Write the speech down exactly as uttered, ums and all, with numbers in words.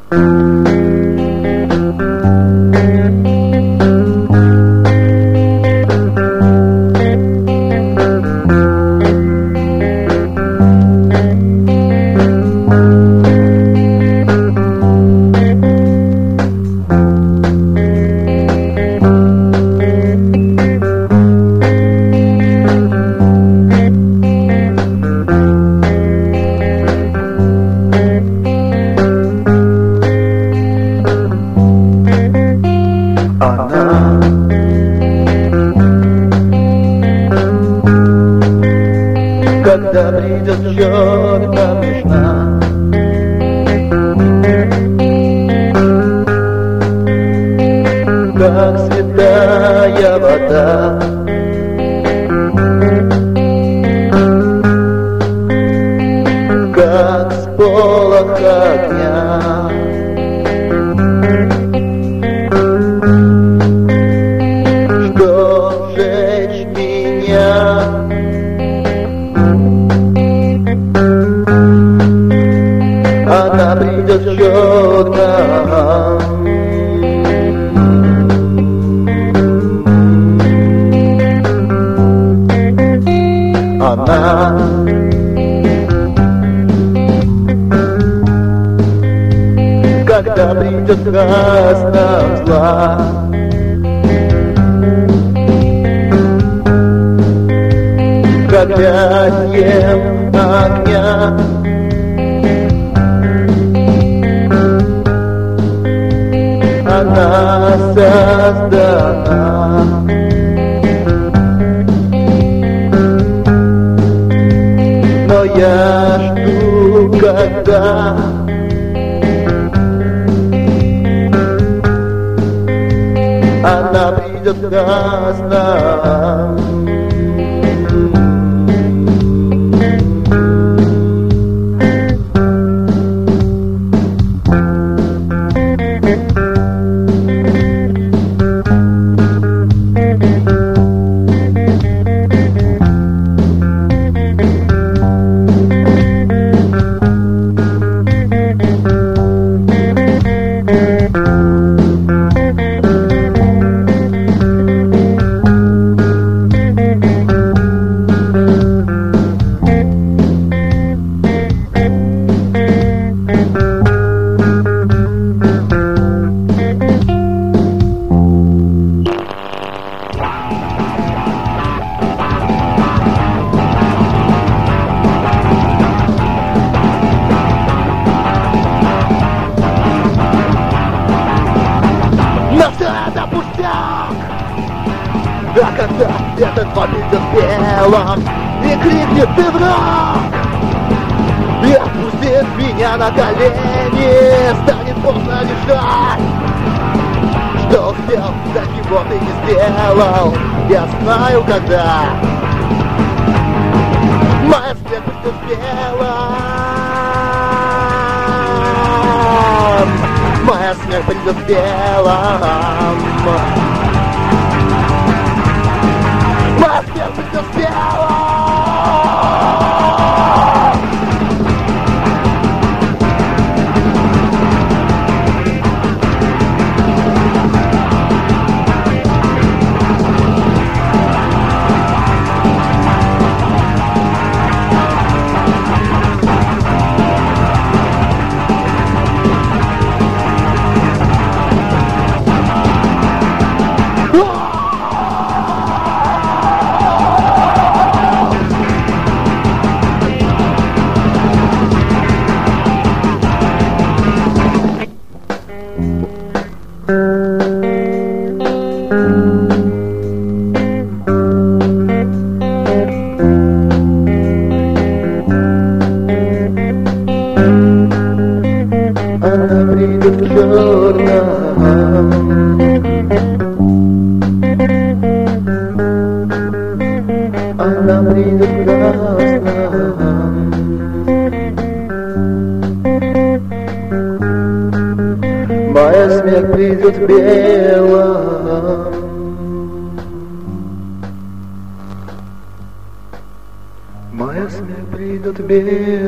Когда придет черная весна, как святая вода, как сполох огня, что сжечь меня. Она придет черная, она когда придет красная зла, когда нет огня. Она создана, но я жду, когда она придет красная. А когда этот победит белым и крикнет: ты враг! И отпустит меня на колени, станет поздно решать, что успел, да чего ты не сделал. Я знаю, когда моя смерть придет белым, моя смерть придет белым. Моя смерть придет белым. Она придет черная, она придет красная, моя смерть придет белым, моя смерть придет белым.